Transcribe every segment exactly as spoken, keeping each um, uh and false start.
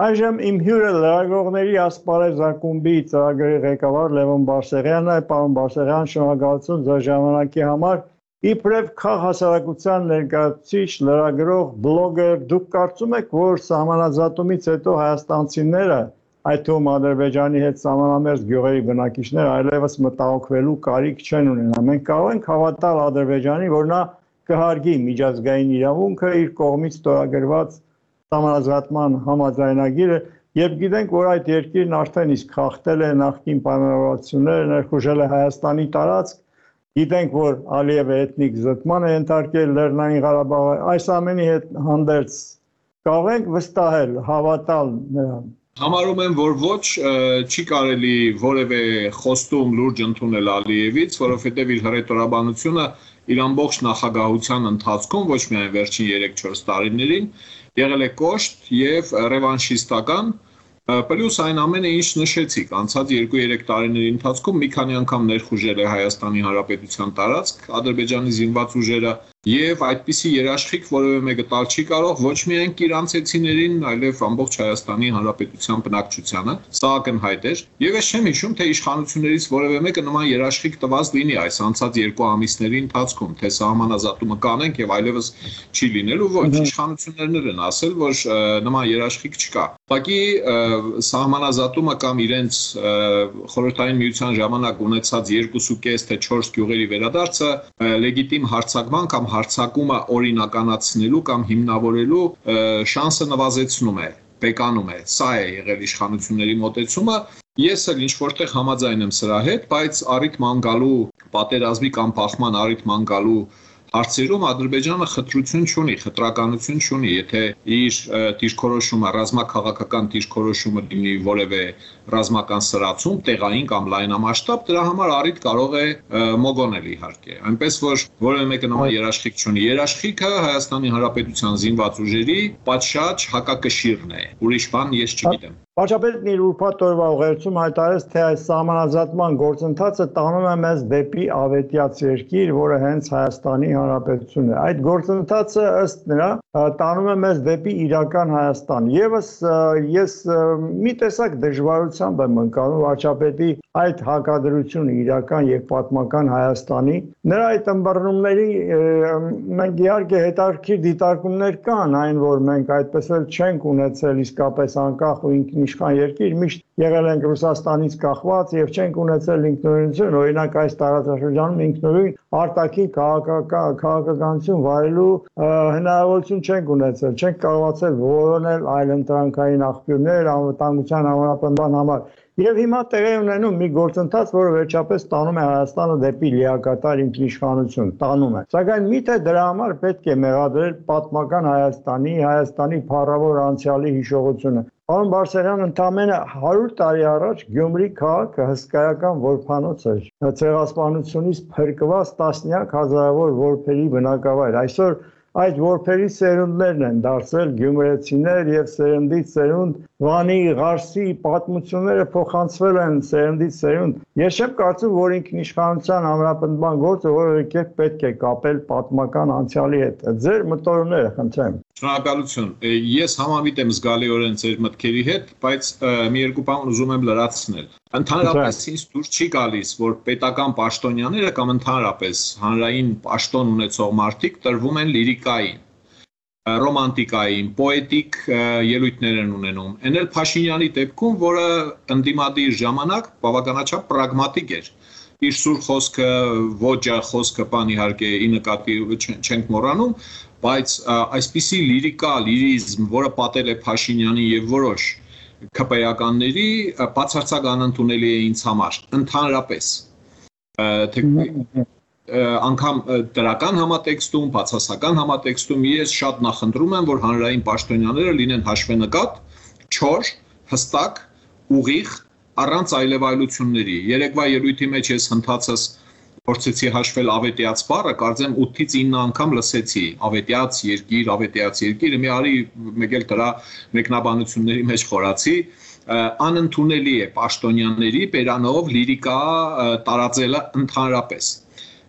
Այժմ իմ հյուրը լրագրողների ասպարեզ ակումբի ծրագրի ղեկավար Լևոն Բարսեղյանն է, պարոն Բարսեղյան, շնորհակալություն ձեր ժամանակի համար։ Իբրև քաղաքասարակության ներկայացուցիչ, լրագրող, բլոգեր, դուք կարծում եք, որ սահմանազատումից հետո հայաստանցիները, այդ թվում Ադրբեջանի հետ սահմանամերձ գյուղերի բնակիչները այլևս մտահոգվելու կարիք չեն ունենա։ Մենք կարող ենք հավատալ Ադրբեջանի, որ նա կհարգի միջազգային իրավունքը, իր կողմից ստորագրված սահմանազատման համաձայնագիրը, եւ գիտենք, որ այդ երկիրն արդեն իսկ խախտել է նախկին պայմանավորվածությունները, ներխուժել է Հայաստանի տարածք, գիտենք, որ Ալիևը էթնիկ զտման է ենթարկել Լեռնային Ղարաբաղը, այս ամենի հետ հանդերձ կարող ենք վստահել, հավատալ նրան։ Համարում եմ, որ ոչ, չի կարելի որևէ խոստում լուրջ ընդունել Ալիևից, որովհետև իր հռետորաբանությունը իր ամբողջ նախագահության ընթացքում, ոչ միայն վերջին երեք-չորս տարիներին, եղել է կոշտ եւ ռևանշիստական, պլյուս այն ամենը, ինչ նշեցիք, անցած երկու-երեք տարիների ընթացքում մի քանի անգամ ներխուժել է Հայաստանի Հանրապետության տարածք, Ադրբեջանի զինված ուժերը եւ այդպիսի երաշխիք որևէ մեկը տալ չի կարող ոչ միայն կիրանցեցիներին, այլև ամբողջ Հայաստանի Հանրապետության բնակչությանը, սա ակնհայտ էր, եւ ես չեմ հիշում, թե իշխանություններից որևէ մեկը նման երաշխիք տված լինի այս անցած երկու ամիսների ընթացքում, թե սահմանազատումը կանենք եւ այլևս չի լինելու, ոչ, իշխանություններն են ասել, որ նման երաշխիք չկա։ Ուղղակի սահմանազատումը կամ իրենց խորհրդային միության ժամանակ ունեցած երկուսուկես թե չորս գյուղերի վերադարձը լեգիտիմ հարձակման կամ հարձակումը օրինականացնելու կամ հիմնավորելու շանսը նվազեցնում է, բեկանում է, սա է եղել իշխանությունների մոտեցումը, ես էլ ինչ որտեղ համաձայն եմ սրա հետ, բայց առիթ ման գալու պատերազմի կամ բախման առիթ ման գալու հարցերում Ադրբեջանը խտրություն չունի, խտրականություն չունի, եթե իր դիրքորոշումը, ռազմաքաղաքական դիրքորոշումը լինի որևէ ռազմական սրացում, տեղային կամ լայնամասշտաբ, դրա համար առիթ կարող է մոգոնել իհարկե։ Այնպես որ որևէ մեկը նման երաշխիք չունի։ Երաշխիքը Հայաստանի Հանրապետության զինված ուժերի պատշաճ հակակշիռն է։ Ուրիշ բան ես չգիտեմ։ Վարչապետն իր ուրբաթ օրվա ուղերձում հայտարարեց, թե այս սահմանազատման գործընթացը տանում է մեզ դեպի ավետյաց երկիր, որը հենց Հայաստանի Հանրապետությունն է։ Այդ գործընթացը ըստ նրա տանում է մեզ դեպի իրական Հայաստան։ Եվս ես մի տեսակ դժվարությամբ եմ ընկալում վարչապետի այդ հակադրությունը իրական եւ պատմական Հայաստանի։ Նրա այդ ըմբռնումների մենք իհարկե հետաքրքիր դիտարկումներ կան, այն որ մենք այդպես էլ չենք ունեցել իսկապես անկախ ու ինքնիշխան երկիր, միշտ եղել ենք Ռուսաստանից կախված եւ չենք ունեցել ինքնուրույնություն, օրինակ այս տարածաշրջանում ինքնուրույն արտաքին քաղաքականություն վարելու հնարավորություն չենք ունեցել, չենք կարողացել որոնել այլընտրանքային աղբյուրներ անվտանգության համապնդման համար։ Եվ հիմա տեղի ունենում մի գործընթաց, որը վերջապես տանում է Հայաստանը դեպի լիակատար ինքնիշխանություն, տանում է։ Սակայն միթե դրա համար պետք է մեղադրել պատմական Հայաստանի, Հայաստանի փառավոր անցյալի հիշողությունը։ Պարոն Բարսեղյան, ընդամենը հարյուր տարի առաջ Գյումրի քաղաքը հսկայական որբանոց էր, ցեղասպանությունից փրկված տասնյակ հազարավոր որբերի բնակավայր։ Այսօր այդ որբերի սերունդներն են դարձել գյումրեցիներ եւ սերնդից սերունդ Վանի, Ղարսի պատմությունները փոխանցվել են սերնդից սերունդ։ Ես չեմ կարծում, որ ինքնիշխանության ամրապնդման գործը որևէ կերպ պետք է կապել պատմական անցյալի հետ։ Ձեր մտորումները խնդրեմ։ Շնորհակալություն։ Ես համամիտ եմ զգալիորեն ձեր մտքերի հետ, բայց մի երկու բան ուզում եմ լրացնել։ Ընդհանրապես ինձ դուր չի գալիս, որ պետական պաշտոնյաները կամ ընդհանրապես հանրային պաշտոն ունեցող մարդիկ տրվում են լիրիկային, ռոմանտիկային, պոետիկ ելույթներ են ունենում։ Էն էլ Փաշինյանի դեպքում, որը ընդդիմադիր ժամանակ բավականաչափ պրագմատիկ էր։ Իր սուր խոսքը, ոճը, խոսքը բան իհարկե ի նկատի չենք մոռանում, բայց այսպիսի լիրիկա, լիրիզմ, որը պատել է Փաշինյանի եւ որոշ քպեականների, բացարձակ անընդունելի է ինձ համար, ընդհանրապես։ Անգամ դրական համատեքստում, բացասական համատեքստում ես շատ նախընտրում եմ, որ հանրային պաշտոնյաները լինեն հաշվենկատ, չոր, հստակ, ուղիղ, առանց այլևայլությունների։ Երեկվա ելույթի մեջ ես հնդածս փորձեցի հաշվել ավետյաց բառը, կարծեմ ութից ինը անգամ լսեցի ավետյաց երկիր, ավետյաց երկիր, մի արի մեկ էլ դրա մեկնաբանությունների մեջ խորացի, անընդունելի է պաշտոնյաների բերանով լիրիկա տարածելը ընդհանրապես։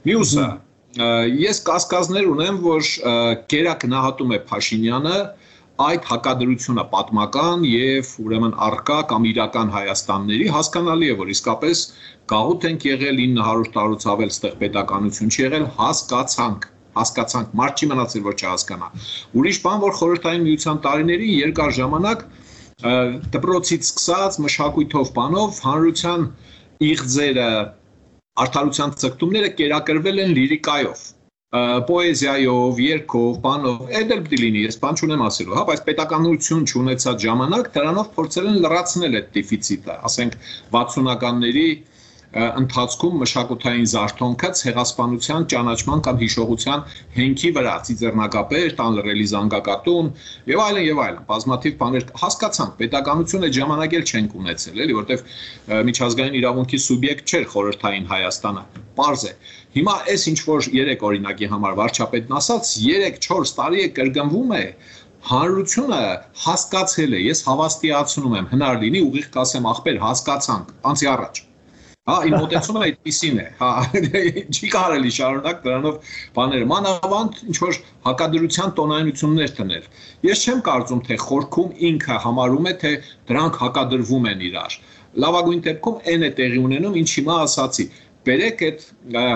Մյուսը, ես կասկածներ ունեմ, որ գերագնահատում է Փաշինյանը այդ հակադրությունը պատմական եւ ուրեմն առկա կամ իրական Հայաստանների հասկանալի է, որ իսկապես գաղութ ենք եղել ինը հարյուր տարուց ավել ստեղ պետականություն չի եղել, հասկացանք, հասկացանք, մարդ չի մնացել, որ չհասկանա։ Ուրիշ բան, որ խորհրդային միության տարիների երկար ժամանակ դպրոցից սկսած մշակույթով բանով հանրության իղձերը, արդարության ցկտումները կերակրվել են լիրիկայով, պոեզիայով, երգով, բանով, այդ էլ պիտի լինի, ես բան չունեմ ասելու, հա, բայց պետականություն չունեցած ժամանակ դրանով փորձել են լրացնել այդ դեֆիցիտը, ասենք վաթսունականների ընթացքում մշակութային զարթոնքը ցեղասպանության ճանաչման կամ հիշողության հենքի վրա, ծիծեռնակապեր, տանլրելի զանգակատուն եւ այլն եւ այլն, բազմաթիվ բաներ հասկացանք, պետականությունը ժամանակ էլ չենք ունեցել, էլի, որտեվ միջազգային իրավունքի սուբյեկտ չէր խորհրդային Հայաստանը, պարզ է։ Հիմա այս ինչ որ երեք օրինակի համար վարչապետն ասաց, երեք չորս տարի է կրկնվում է, հանրությունը հասկացել է, ես հավաստիացնում եմ, հնար լինի ուղիղ կասեմ ախպեր, հասկացանք, անցի առաջ։ Հա, իմ մոտեցումը այդպիսին է, հա, չի կարելի շարունակ դրանով բաները, մանավանդ ինչ որ հակադրության տոնայնություններ տնել։ Ես չեմ կարծում, թե խորքում ինքը համարում է, թե դրանք հակադրվում են իրար։ Լավագույն դեպքում այն է տեղի ունենում, ինչ հիմա ասացի։ Բերեք այդ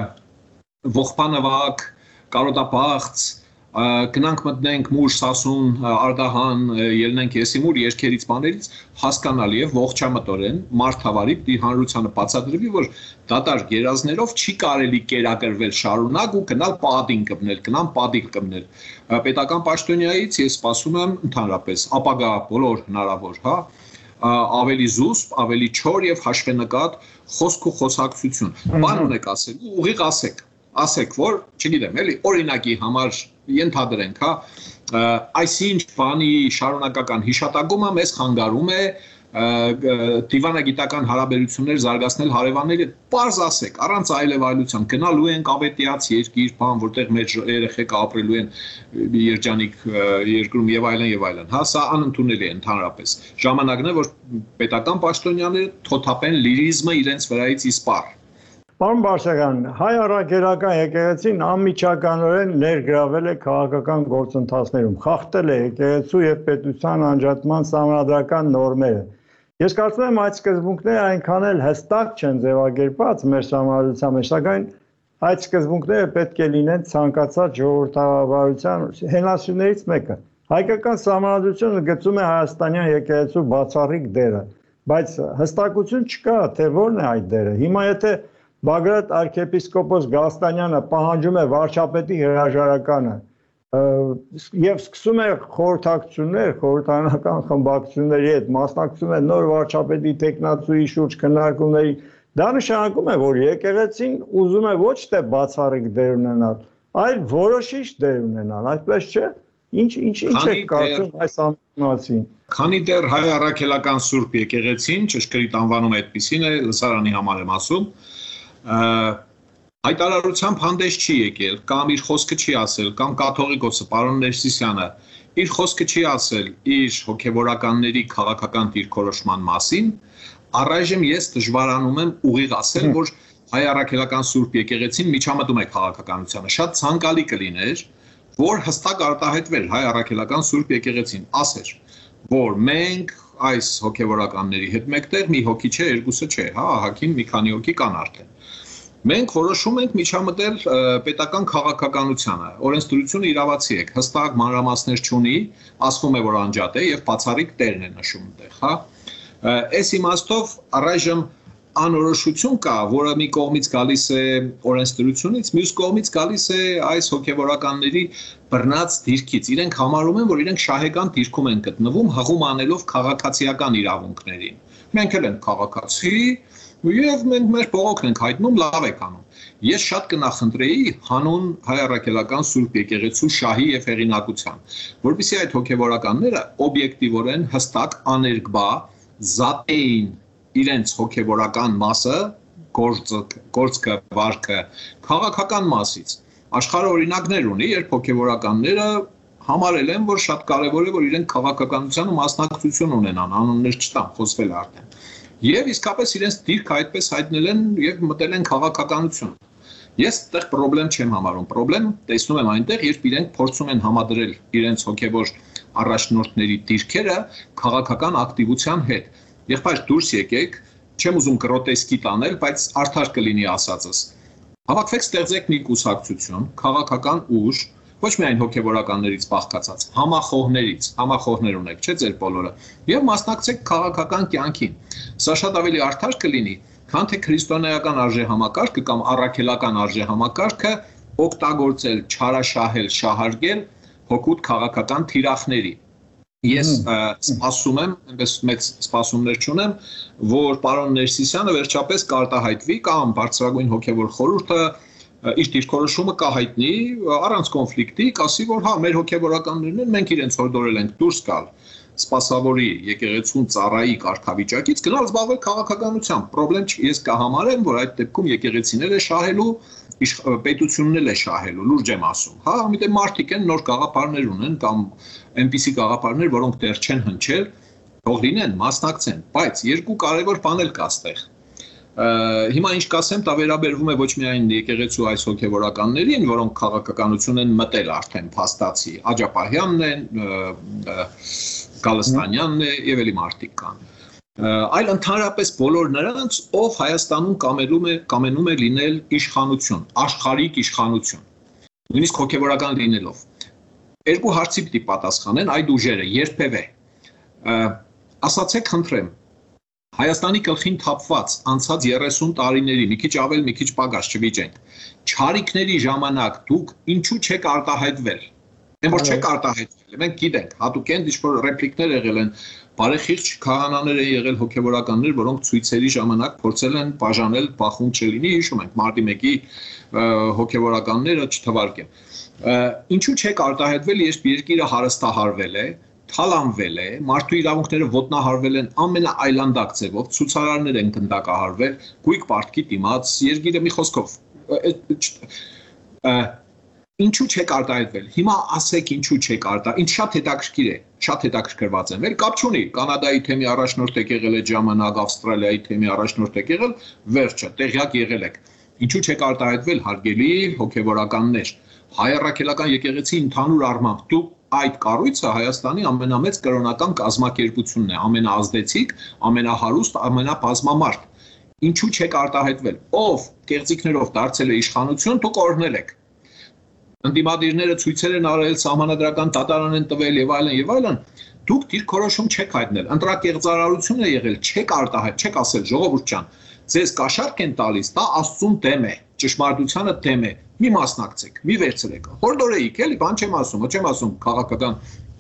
ողբանավակ, կարոտապաղց, գնանք մտնենք Մուր, Սասուն, Արդահան, ելնենք Եսիմուր երկերից բաներից, հասկանալի է ողջամտորեն մարդավարի պիտի հանրությանը բացատրվի, որ դատարկ երազներով չի կարելի կերակրվել շարունակ ու գնալ պադին կպնել, գնան պադիկ կպնել։ Պետական պաշտոնյայից ես սպասում եմ ընդհանրապես ապագա բոլոր հնարավոր, հա, ավելի զուսպ, ավելի չոր եւ հաշվենկատ խոսք ու խոսակցություն։ Բան ունեք ասել, ուղիղ ասեք, ասեք, որ, չգիտեմ, էլի օրինակի համար ենթադրենք, հա, այսինչ բանի շարունակական հիշատակումը մեզ խանգարում է դիվանագիտական հարաբերություններ զարգացնել հարևանների հետ, պարզ ասեք, առանց այլևայլության, գնալու ենք ավետիաց երկիր, բան, որտեղ մեր երեխեքը ապրելու են երջանիկ երկրում եւ այլն եւ այլն, հա, սա անընդունելի է ընդհանրապես։ Ժամանակն է, որ պետական պաշտոնյաները թոթափեն լիրիզմը իրենց վրայից իսպառ։ Պարոն Բարսեղյան, հայ առաքելական եկեղեցին անմիջականորեն ներգրավել է քաղաքական գործընթացներում, խախտել է եկեղեցու եւ պետության անջատման սահմանադրական նորմերը։ Ես կարծում եմ այդ սկզբունքները այնքան էլ հստակ չեն ձևակերպված մեր սահմանադրության մեջ, սակայն այդ սկզբունքները պետք է լինեն ցանկացած ժողովրդավարության հենասյուներից մեկը։ Հայկական սահմանադրությունը գծում է հայաստանյան եկեղեցու բացառիկ դերը, բայց հստակություն չկա, թե որն է այդ դերը։ Հիմա եթե Բագրատ arczepiskopos Գալստանյանը պահանջում է վարչապետի հրաժարականը եւ սկսում է խորհրդակցություններ, խորհրդարանական խմբակցությունների հետ, մասնակցում է նոր վարչապետի տեխնացուի շուրջ քննարկումների, դա նշանակում է, որ եկեղեցին ուզում է ոչ թե բացառիկ դեր ունենալ, այլ որոշիչ դեր ունենալ, այդպես չէ։ Ինչ ինչ ինչ է կարծում այս ամենացին։ Քանի դեռ հայ առաքելական Սուրբ եկեղեցին, ճշգրիտ անվանումը այդպեսին է, լսարանի համար եմ ասում, հայտարարությամբ հանդես չի եկել, կամ իր խոսքը չի ասել, կամ կաթողիկոսը պարոն Ներսիսյանը իր խոսքը չի ասել իր հոգևորականների քաղաքական դիրքորոշման մասին, առայժմ ես դժվարանում եմ ուղիղ ասել, որ հայ առաքելական Սուրբ եկեղեցին միջամտում է քաղաքականությանը, շատ ցանկալի կլիներ, որ հստակ արտահայտվեր հայ առաքելական Սուրբ եկեղեցին, ասեր, որ մենք այս հոգևորականների հետ մեկտեղ մի հոգի չէ, երկուսը չէ, հա, ահագին մի քանի հոգի կան արդեն։ Մենք որոշում ենք միջամտել պետական քաղաքականությանը, օրենսդրությունը իրավացի է, հստակ մանրամասներ չունի, ասվում է, որ անջատ է եւ բացառիկ տերն է նշում այդտեղ, հա։ Այս իմաստով առայժմ անորոշություն կա, որը մի կողմից գալիս է օրենսդրությունից, մյուս կողմից գալիս է այս հոգևորականների բռնած դիրքից։ Իրենք համարում են, որ իրենք շահեկան դիրքում են գտնվում, հղում անելով քաղաքացիական իրավունքներին։ Մենք էլ ենք քաղաքացի, եւ մենք մեր բողոքն ենք հայտնում, լավ եք անում։ Ես շատ կնախընտրեի հանուն հայ առաքելական Սուրբ եկեղեցու շահի եւ հեղինակության, որովհետեւ այդ հոգևորականները օբյեկտիվորեն հստակ աներկբա զատեին իրենց հոգևորական մասը, գործքը, վարքը քաղաքական մասից։ Աշխարհը օրինակներ ունի, երբ հոգևորականները համարել են, որ շատ կարևոր է, որ իրենք քաղաքականությանը մասնակցություն ունենան, անուններ չտամ, խոսվել արդեն։ Եվ իսկապես իրենց դիրքը այդպես հայտնել են եւ մտել են քաղաքականություն։ Ես այդտեղ խնդրեմ չեմ համարում, խնդրեմ տեսնում եմ այնտեղ, երբ իրենք փորձում են համադրել իրենց հոգևոր առաջնորդների դիրքերը քաղաքական ակտիվության հետ։ Եղբայր դուրս եկեք, չեմ ուզում գրոտեսկի տանել, բայց արդար կլինի ասածս։ Հավաքվեք, ստեղծեք մի կուսակցություն, քաղաքական ուժ, ոչ միայն հոգևորականներից բաղկացած, համախոհներից, համախոհներ ունեք, չէ՞ ձեր բոլորը, եւ մասնակցեք քաղաքական կյանքին։ Սա շատ ավելի արդար կլինի, քան թե քրիստոնեական արժեհամակարգը կամ առաքելական արժեհամակարգը օգտագործել, չարաշահել, շահարկել հօգուտ քաղաքական թիրախների։ Ես սպասում եմ, այնպես մեծ սպասումներ չունեմ, որ պարոն Ներսիսյանը վերջապես կարտահայտվի կամ բարձրագույն հոգևոր խորհուրդը իր դիրքորոշումը կհայտնի առանց կոնֆլիկտի, կասի, որ հա, մեր հոգևորականներն են, մենք իրենց հորդորել ենք դուրս գալ սպասավորի եկեղեցուն ծառայի կարգավիճակից, գնալ զբաղվել քաղաքականությամբ։ Պրոբլեմ չի, ես կհամարեմ, որ այդ դեպքում եկեղեցիները շահելու, պետությունն էլ է շահելու, լուրջ եմ ասում։ Հա, միտեղ մարդիկ են, նոր գաղափարներ ունեն կամ այնպիսի գաղափարներ, որոնք դեռ չեն հնչել, թող լինեն, մասնակցեն, բայց երկու կարևոր բան էլ կա այստեղ։ Հիմա ինչ կասեմ, դա վերաբերվում է ոչ միայն եկեղեցու այս հոգևորականներին, որոնք քաղաքականություն են մտել արդեն փաստացի, Աջապահյանն են, Գալստանյանն է եւ էլի մարդիկ կան։ Այլ ընդհանրապես բոլոր նրանց, ով Հայաստանում կամենում է կամենում է լինել իշխանություն, աշխարհիկ իշխանություն, նույնիսկ հոգևորական լինելով։ Երկու հարցի պիտի պատասխանեն այդ ուժերը երբևէ։ Ասացեք, խնդրեմ, Հայաստանի գլխին թափված անցած երեսուն տարիների, մի քիչ ավել, մի քիչ պակաս չվիճենք, չարիքների ժամանակ դուք ինչու չեք արտահայտվել։ Այն որ չեք արտահայտվել, մենք գիտենք, հատուկեն ինչ-որ ռեպլիկներ եղել են, բարեխիղճ քահանաներ են եղել հոգևորականներ, որոնք ցույցերի ժամանակ փորձել են բաժանել բախում չլինի, հիշում ենք, մարտի մեկի հոգևորականները չթվարկեմ։ Ինչու չեք արտահայտվել, երբ երկիրը հարստահարվել է, թալանվել է, մարդու իրավունքները ոտնահարվել են ամենաայլանդակ ձևով, ցուցարարներ են գնդակահարվել, գույք պարտքի դիմաց, երկիրը մի խոսքով ինչու չեք արտահայտվել։ Հիմա ասեք ինչու չեք արտահայտվել։ Ինչ շատ հետաքրքիր է, շատ հետաքրքրված եմ։ Վել կապ չունի, Կանադայի թեմի առաջնորդ եք եղել այդ ժամանակ, Ավստրալիայի թեմի առաջնորդ եք եղել, վերջը, տեղյակ եղել եք։ Ինչու չեք արտահայտվել, հարգելի հոգևորականներ։ Հայ առաքելական եկեղեցի ընդհանուր առմամբ դուք այդ կառույցը Հայաստանի ամենամեծ կրոնական կազմակերպությունն է, ամենաազդեցիկ, ամենահարուստ, ամենաբազմամարդ։ Ինչու չեք արտահայտվել։ Ով կեղծիքներով դարձել է իշխանություն, դուք օրհնել եք։ Ընդդիմադիրները ցույցեր են արել, սահմանադրական դատարան են տվել եւ այլն եւ այլն։ Դուք դիրքորոշում չեք հայտնել, ընտրակեղծարարություն է եղել, չեք արտահայտ, չեք ասել ժողովուրդ ջան, ձեզ կաշառք են տալիս, դա Աստծուն դեմ է, ճշմարտությանը դեմ է։ Մի մասնակցեք, մի վերցրեք։ Հորդորեիք, էլի, բան չեմ ասում, չեմ ասում քաղաքական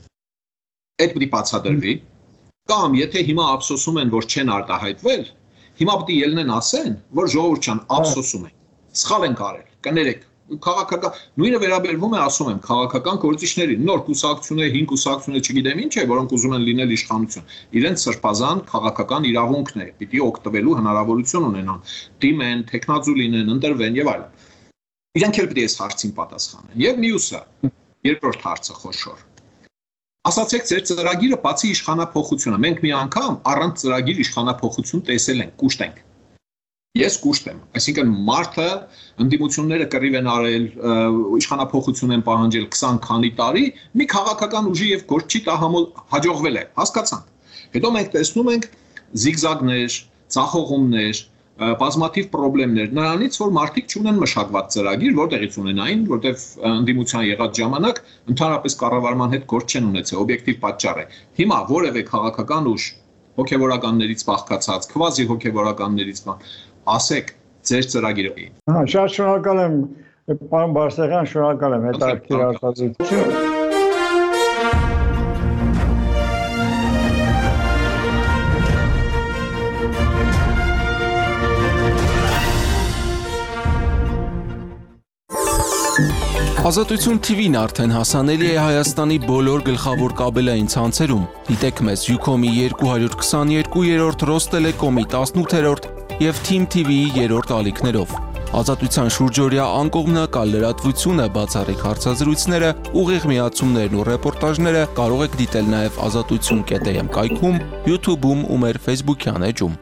այդ պիտի բացատրվի։ Կամ եթե հիմա ափսոսում են, որ չեն արտահայտվել, հիմա պիտի ելնեն ասեն, որ ժողովուրդ ջան, ափսոսում են։ Սխալ են արել, կներեք։ Քաղաքական նույնը վերաբերվում է, ասում եմ, քաղաքական գործիչներին, նոր կուսակցությունները, հին կուսակցությունները, չգիտեմ ինչ է, որոնք ուզում են լինել իշխանություն։ Իրենց սրբազան քաղաքական իրավունքն է, պիտի օգտվելու հնարավորություն ունենան, դիմեն, տեխնազու լինեն, ընտրվեն եւ այլն։ Իրանք էլ պիտի այս հարցին պատասխանեն։ Եվ մյուսը, երկրորդ հարցը խոշոր։ Ասացեք, ձեր ծրագիրը բացի իշխանափոխությունը, մենք մի անգամ առանց ծրագիր իշխանափոխություն տեսել ենք, կուշտ ենք։ Ես կուշտ եմ, այսինքն մարդը ընդդիմությունները կռիվ են արել, իշխանափոխություն են պահանջել քսան քանի տարի, մի քաղաքական ուժի եւ գործչի տա հաջողվել է, հասկացանք։ Հետո մենք տեսնում ենք զիգզագներ, ցախողումներ, բազմաթիվ խնդիրներ, նրանից որ մարդիկ չունեն մշակված ծրագիր, որտեղից ունենային, որտեղ ընդդիմության եղած ժամանակ ընդհանրապես կառավարման հետ գործ չեն ունեցել, օբյեկտիվ պատճառ է։ Հիմա որևէ քաղաքական ուժ հոգևորականներից բաղկացած, քվազի հոգևորականներից բան, ասեք ձեր ծրագիրը։ Հա, շատ շնորհակալ եմ, պարոն Բարսեղյան, շնորհակալ եմ հետաքրքիր արտահայտությունը։ Ազատություն թի վին արդեն հասանելի է Հայաստանի բոլոր գլխավոր կաբելային ցանցերում։ Դիտեք մեզ Յուքոմի երկու քսաներկու երրորդ, Ռոստելեկոմի տասնութերորդ և Թիմ թի վիի երրորդ ալիքներով։ Ազատության շուրջօրյա անկողմնակալ լրատվությունը, բացառիկ հարցազրույցները, ուղիղ միացումներն ու ռեպորտաժները կարող եք դիտել նաև ազատություն կետ էմ կայքում, յութուբում ու մեր ֆեյսբուքյան էջում։